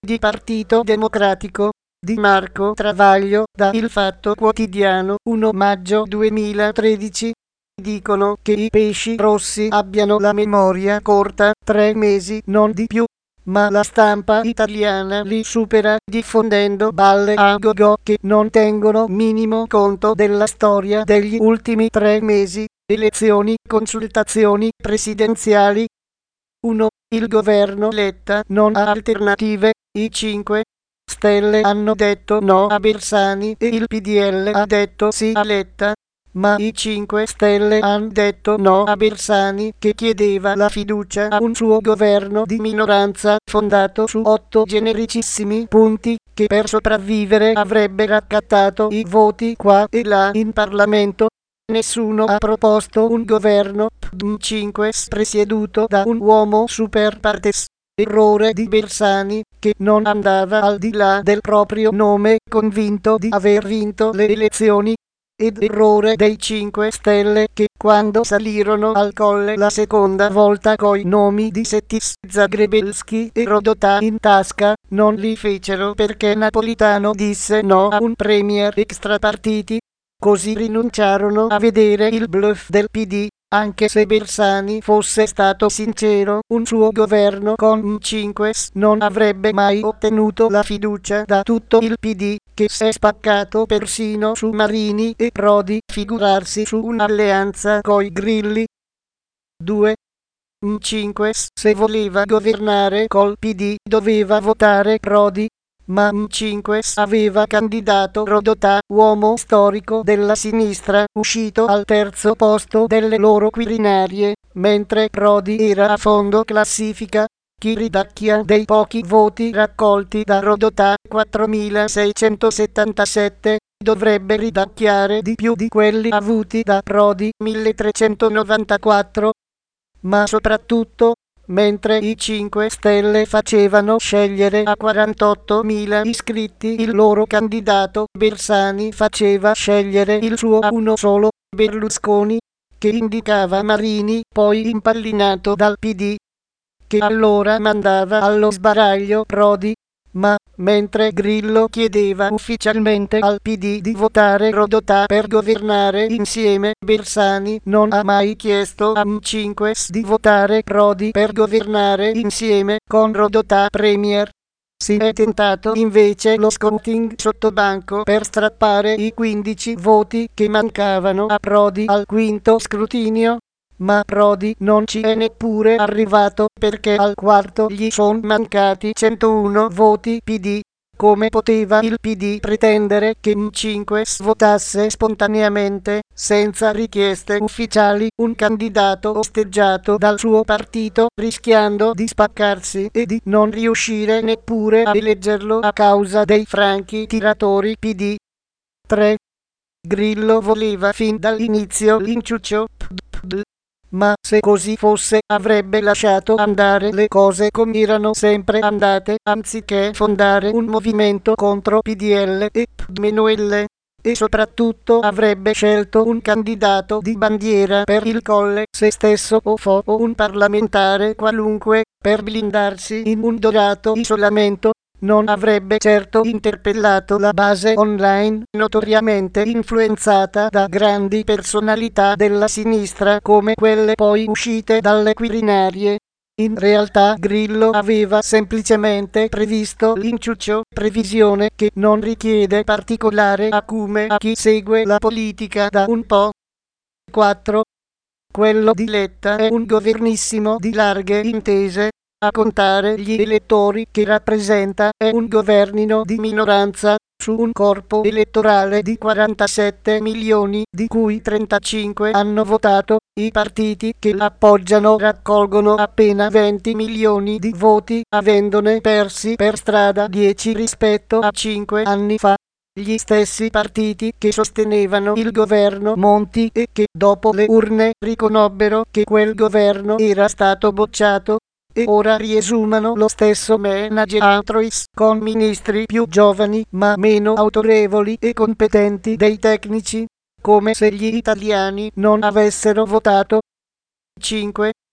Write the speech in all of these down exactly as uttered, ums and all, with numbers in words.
di Partito Democratico, di Marco Travaglio, da Il Fatto Quotidiano, primo maggio duemilatredici. Dicono che i pesci rossi abbiano la memoria corta, tre mesi, non di più. Ma la stampa italiana li supera diffondendo balle a go-go che non tengono minimo conto della storia degli ultimi tre mesi, elezioni, consultazioni presidenziali. uno. Il governo Letta non ha alternative, i cinque Stelle hanno detto no a Bersani e il P D L ha detto sì a Letta. Ma i cinque Stelle hanno detto no a Bersani, che chiedeva la fiducia a un suo governo di minoranza fondato su otto genericissimi punti, che per sopravvivere avrebbe raccattato i voti qua e là in Parlamento. Nessuno ha proposto un governo P D cinque presieduto da un uomo super partes. Errore di Bersani, che non andava al di là del proprio nome, convinto di aver vinto le elezioni. Ed errore dei cinque Stelle, che quando salirono al colle la seconda volta coi nomi di Settis, Zagrebelsky e Rodotà in tasca, non li fecero perché Napolitano disse no a un premier extrapartiti. Così rinunciarono a vedere il bluff del P D. Anche se Bersani fosse stato sincero, un suo governo con M cinque non avrebbe mai ottenuto la fiducia da tutto il P D, che si è spaccato persino su Marini e Prodi, figurarsi su un'alleanza coi Grilli. due. M cinque se voleva governare col P D doveva votare Prodi. Ma M cinque aveva candidato Rodotà, uomo storico della sinistra, uscito al terzo posto delle loro quirinarie, mentre Prodi era a fondo classifica. Chi ridacchia dei pochi voti raccolti da Rodotà, quattromilaseicentosettantasette, dovrebbe ridacchiare di più di quelli avuti da Prodi, milletrecentonovantaquattro. Ma soprattutto, mentre i cinque Stelle facevano scegliere a quarantottomila iscritti il loro candidato, Bersani faceva scegliere il suo a uno solo, Berlusconi, che indicava Marini, poi impallinato dal P D, che allora mandava allo sbaraglio Prodi. Ma, mentre Grillo chiedeva ufficialmente al P D di votare Rodotà per governare insieme, Bersani non ha mai chiesto a M cinque di votare Prodi per governare insieme con Rodotà premier. Si è tentato invece lo scouting sottobanco per strappare i quindici voti che mancavano a Prodi al quinto scrutinio. Ma Prodi non ci è neppure arrivato perché al quarto gli sono mancati centouno voti P D. Come poteva il P D pretendere che M cinque votasse spontaneamente, senza richieste ufficiali, un candidato osteggiato dal suo partito, rischiando di spaccarsi e di non riuscire neppure a eleggerlo a causa dei franchi tiratori P D? tre. Grillo voleva fin dall'inizio l'inciuccio P D. Ma se così fosse, avrebbe lasciato andare le cose come erano sempre andate, anziché fondare un movimento contro P D L e P D meno L. E soprattutto avrebbe scelto un candidato di bandiera per il colle, se stesso o fo o un parlamentare qualunque, per blindarsi in un dorato isolamento. Non avrebbe certo interpellato la base online, notoriamente influenzata da grandi personalità della sinistra come quelle poi uscite dalle quirinarie. In realtà Grillo aveva semplicemente previsto l'inciuccio, previsione che non richiede particolare acume a chi segue la politica da un po'. quattro. Quello di Letta è un governissimo di larghe intese. A contare gli elettori che rappresenta, è un governino di minoranza, su un corpo elettorale di quarantasette milioni, di cui trentacinque hanno votato. I partiti che l'appoggiano raccolgono appena venti milioni di voti, avendone persi per strada dieci rispetto a cinque anni fa. Gli stessi partiti che sostenevano il governo Monti e che dopo le urne riconobbero che quel governo era stato bocciato, e ora riesumano lo stesso manageriatrois con ministri più giovani ma meno autorevoli e competenti dei tecnici, come se gli italiani non avessero votato. cinque.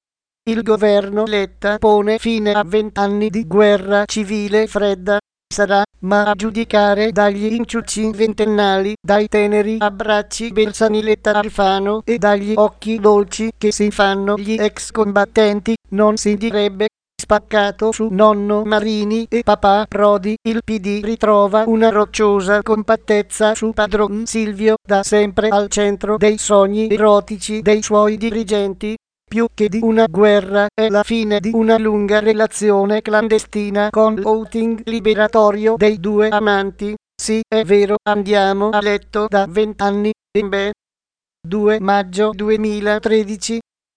Il governo Letta pone fine a vent'anni di guerra civile fredda. Sarà, ma a giudicare dagli inciucci ventennali, dai teneri abbracci Bersani Letta Alfano e dagli occhi dolci che si fanno gli ex combattenti, non si direbbe spaccato su nonno Marini e papà Prodi. Il P D ritrova una rocciosa compattezza su padron Silvio, da sempre al centro dei sogni erotici dei suoi dirigenti. Più che di una guerra, è la fine di una lunga relazione clandestina con l'outing liberatorio dei due amanti. Sì, è vero, andiamo a letto da vent'anni, e beh. due maggio duemilatredici.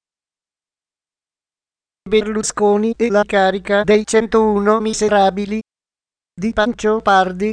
Berlusconi e la carica dei centouno miserabili di Pancio Pardi.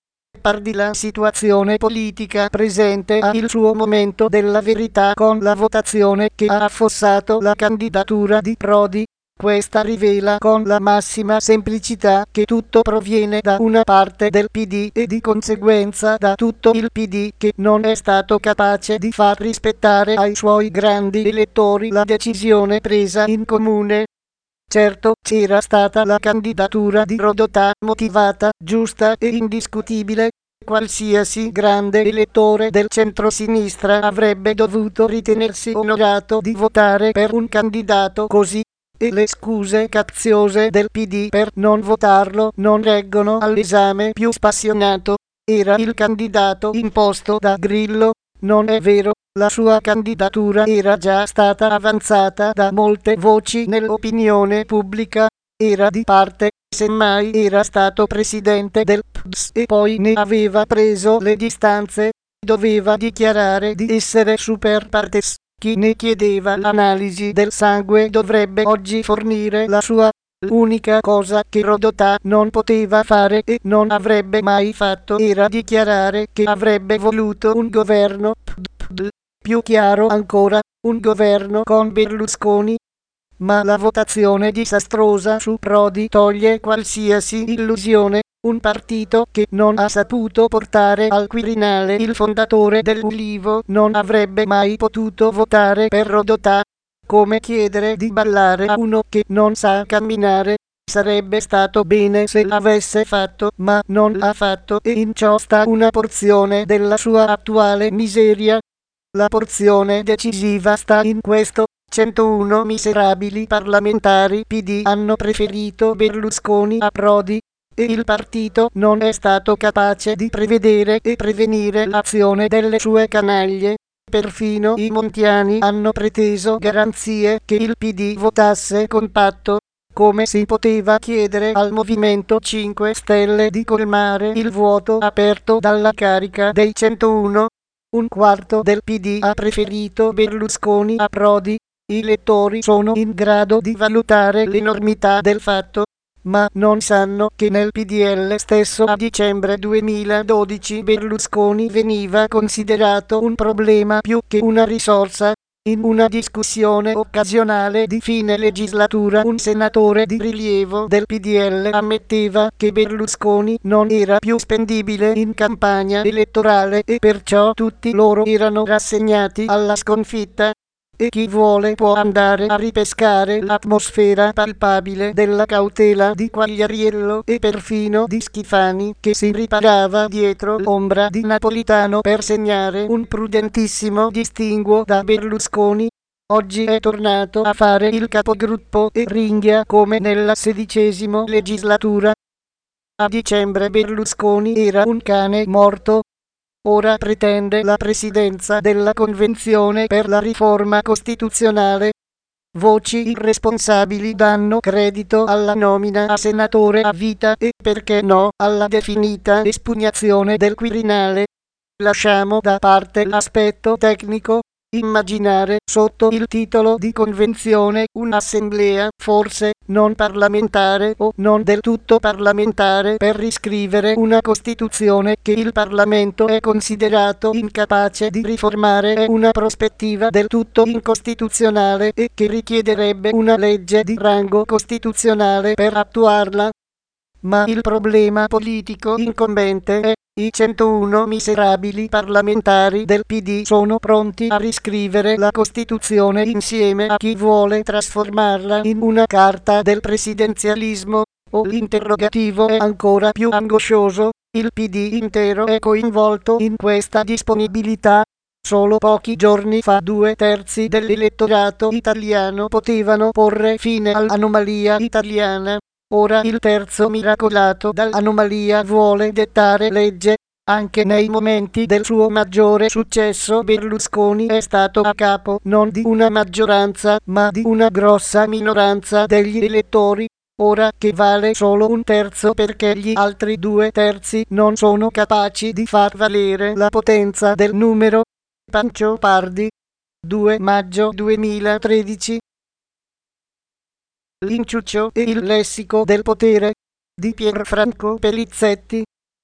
Pardi la situazione politica presente ha il suo momento della verità con la votazione che ha affossato la candidatura di Prodi. Questa rivela con la massima semplicità che tutto proviene da una parte del P D e di conseguenza da tutto il P D che non è stato capace di far rispettare ai suoi grandi elettori la decisione presa in comune. Certo, c'era stata la candidatura di Rodotà, motivata, giusta e indiscutibile. Qualsiasi grande elettore del centrosinistra avrebbe dovuto ritenersi onorato di votare per un candidato così, e le scuse caziose del P D per non votarlo non reggono all'esame più spassionato. Era il candidato imposto da Grillo. Non è vero, la sua candidatura era già stata avanzata da molte voci nell'opinione pubblica, era di parte, semmai era stato presidente del P D S e poi ne aveva preso le distanze, doveva dichiarare di essere super partes. Chi ne chiedeva l'analisi del sangue dovrebbe oggi fornire la sua. L'unica cosa che Rodotà non poteva fare e non avrebbe mai fatto era dichiarare che avrebbe voluto un governo P D, più chiaro ancora, un governo con Berlusconi. Ma la votazione disastrosa su Prodi toglie qualsiasi illusione. Un partito che non ha saputo portare al Quirinale il fondatore dell'Ulivo non avrebbe mai potuto votare per Rodotà. Come chiedere di ballare a uno che non sa camminare. Sarebbe stato bene se l'avesse fatto, ma non l'ha fatto e in ciò sta una porzione della sua attuale miseria. La porzione decisiva sta in questo: centouno miserabili parlamentari P D hanno preferito Berlusconi a Prodi, e il partito non è stato capace di prevedere e prevenire l'azione delle sue canaglie. Perfino i montiani hanno preteso garanzie che il P D votasse compatto. Come si poteva chiedere al Movimento cinque Stelle di colmare il vuoto aperto dalla carica dei centouno? Un quarto del P D ha preferito Berlusconi a Prodi. I lettori sono in grado di valutare l'enormità del fatto, ma non sanno che nel P D L stesso a dicembre duemiladodici Berlusconi veniva considerato un problema più che una risorsa. In una discussione occasionale di fine legislatura un senatore di rilievo del P D L ammetteva che Berlusconi non era più spendibile in campagna elettorale e perciò tutti loro erano rassegnati alla sconfitta. E chi vuole può andare a ripescare l'atmosfera palpabile della cautela di Quagliariello e perfino di Schifani, che si riparava dietro l'ombra di Napolitano per segnare un prudentissimo distinguo da Berlusconi. Oggi è tornato a fare il capogruppo e ringhia come nella sedicesima legislatura. A dicembre Berlusconi era un cane morto. Ora pretende la presidenza della Convenzione per la riforma costituzionale. Voci irresponsabili danno credito alla nomina a senatore a vita e, perché no, alla definita espugnazione del Quirinale. Lasciamo da parte l'aspetto tecnico. Immaginare sotto il titolo di convenzione un'assemblea, forse non parlamentare o non del tutto parlamentare, per riscrivere una Costituzione che il Parlamento è considerato incapace di riformare è una prospettiva del tutto incostituzionale e che richiederebbe una legge di rango costituzionale per attuarla. Ma il problema politico incombente è: i centouno miserabili parlamentari del P D sono pronti a riscrivere la Costituzione insieme a chi vuole trasformarla in una carta del presidenzialismo. O l'interrogativo è ancora più angoscioso: il P D intero è coinvolto in questa disponibilità. Solo pochi giorni fa due terzi dell'elettorato italiano potevano porre fine all'anomalia italiana. Ora il terzo miracolato dall'anomalia vuole dettare legge. Anche nei momenti del suo maggiore successo Berlusconi è stato a capo non di una maggioranza, ma di una grossa minoranza degli elettori. Ora che vale solo un terzo perché gli altri due terzi non sono capaci di far valere la potenza del numero. Pancio Pardi, due maggio duemilatredici. L'inciuccio e il lessico del potere di Pierfranco Pellizetti.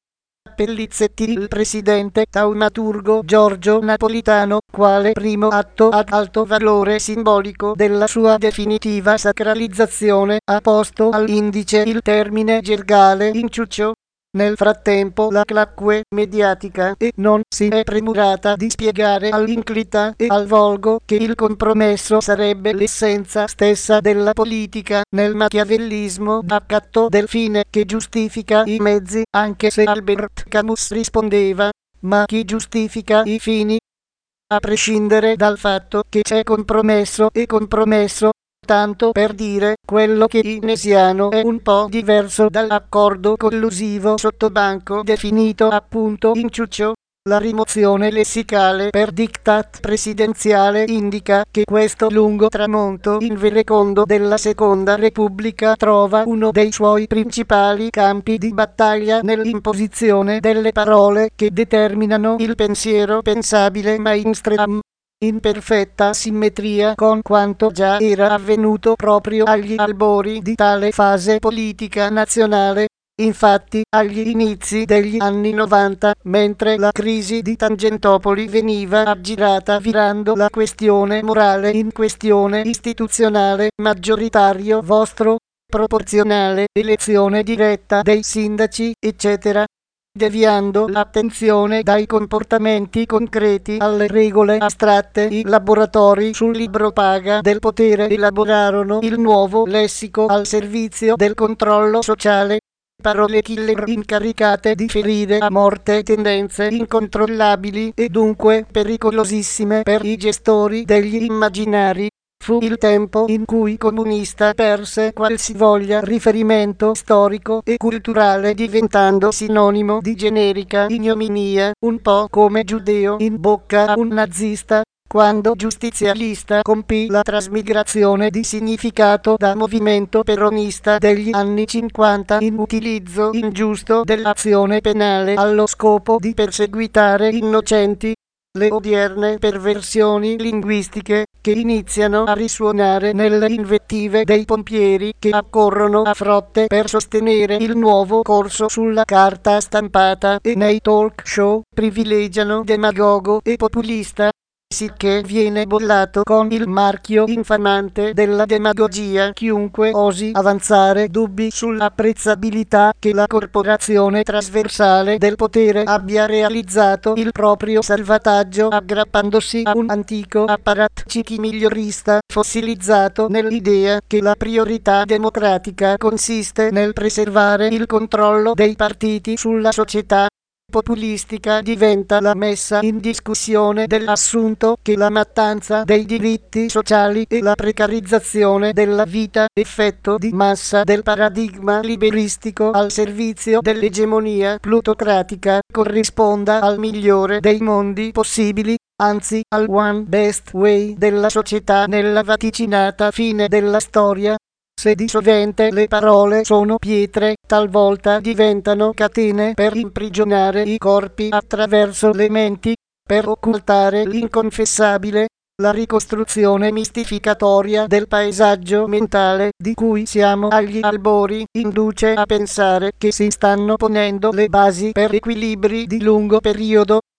Pellizetti, il presidente taumaturgo Giorgio Napolitano, quale primo atto ad alto valore simbolico della sua definitiva sacralizzazione, ha posto all'indice il termine gergale inciuccio. Nel frattempo la claque mediatica e non si è premurata di spiegare all'inclita e al volgo che il compromesso sarebbe l'essenza stessa della politica, nel machiavellismo d'accatto del fine che giustifica i mezzi, anche se Albert Camus rispondeva: ma chi giustifica i fini? A prescindere dal fatto che c'è compromesso e compromesso, tanto per dire, quello keynesiano è un po' diverso dall'accordo collusivo sottobanco definito appunto inciuccio. La rimozione lessicale per diktat presidenziale indica che questo lungo tramonto inverecondo della Seconda Repubblica trova uno dei suoi principali campi di battaglia nell'imposizione delle parole che determinano il pensiero pensabile mainstream, in perfetta simmetria con quanto già era avvenuto proprio agli albori di tale fase politica nazionale. Infatti, agli inizi degli anni novanta, mentre la crisi di Tangentopoli veniva aggirata virando la questione morale in questione istituzionale, maggioritario vostro, proporzionale, elezione diretta dei sindaci, eccetera, deviando l'attenzione dai comportamenti concreti alle regole astratte, i laboratori sul libro paga del potere elaborarono il nuovo lessico al servizio del controllo sociale. Parole killer incaricate di ferire a morte tendenze incontrollabili e dunque pericolosissime per i gestori degli immaginari. Fu il tempo in cui comunista perse qualsivoglia riferimento storico e culturale, diventando sinonimo di generica ignominia, un po' come giudeo in bocca a un nazista. Quando giustizialista compì la trasmigrazione di significato da movimento peronista degli anni cinquanta in utilizzo ingiusto dell'azione penale allo scopo di perseguitare innocenti. Le odierne perversioni linguistiche, che iniziano a risuonare nelle invettive dei pompieri che accorrono a frotte per sostenere il nuovo corso sulla carta stampata e nei talk show, privilegiano demagogo e populista, sicché viene bollato con il marchio infamante della demagogia chiunque osi avanzare dubbi sull'apprezzabilità che la corporazione trasversale del potere abbia realizzato il proprio salvataggio aggrappandosi a un antico apparatchik migliorista fossilizzato nell'idea che la priorità democratica consiste nel preservare il controllo dei partiti sulla società. Populistica diventa la messa in discussione dell'assunto che la mattanza dei diritti sociali e la precarizzazione della vita, effetto di massa del paradigma liberistico al servizio dell'egemonia plutocratica, corrisponda al migliore dei mondi possibili, anzi al one best way della società nella vaticinata fine della storia. Se di sovente le parole sono pietre, talvolta diventano catene per imprigionare i corpi attraverso le menti, per occultare l'inconfessabile. La ricostruzione mistificatoria del paesaggio mentale di cui siamo agli albori induce a pensare che si stanno ponendo le basi per equilibri di lungo periodo.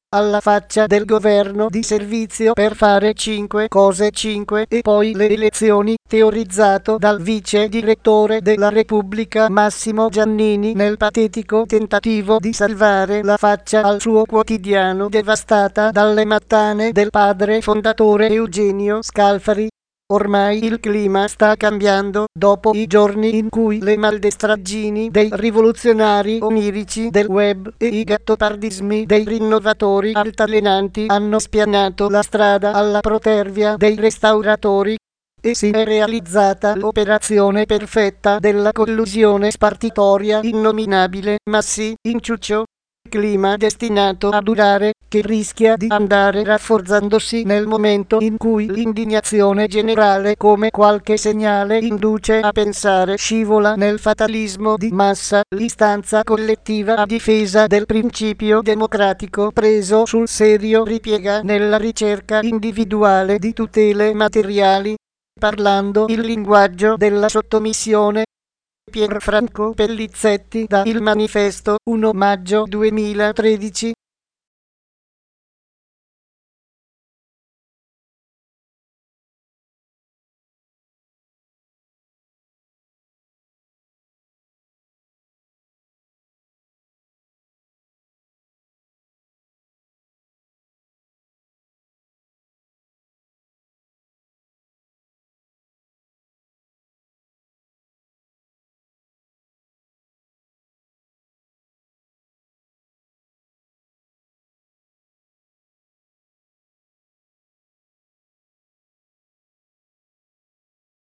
alla faccia del governo di servizio per fare cinque cose cinque e poi le elezioni, teorizzato dal vice direttore della Repubblica Massimo Giannini nel patetico tentativo di salvare la faccia al suo quotidiano devastata dalle mattane del padre fondatore Eugenio Scalfari. Ormai il clima sta cambiando dopo i giorni in cui le maldestraggini dei rivoluzionari onirici del web e i gattopardismi dei rinnovatori altalenanti hanno spianato la strada alla protervia dei restauratori e si è realizzata l'operazione perfetta della collusione spartitoria innominabile, ma sì, inciuccio. Clima destinato a durare, che rischia di andare rafforzandosi nel momento in cui l'indignazione generale, come qualche segnale induce a pensare, scivola nel fatalismo di massa, l'istanza collettiva a difesa del principio democratico preso sul serio ripiega nella ricerca individuale di tutele materiali, parlando il linguaggio della sottomissione. Pierfranco Pellizzetti da Il Manifesto, primo maggio duemilatredici.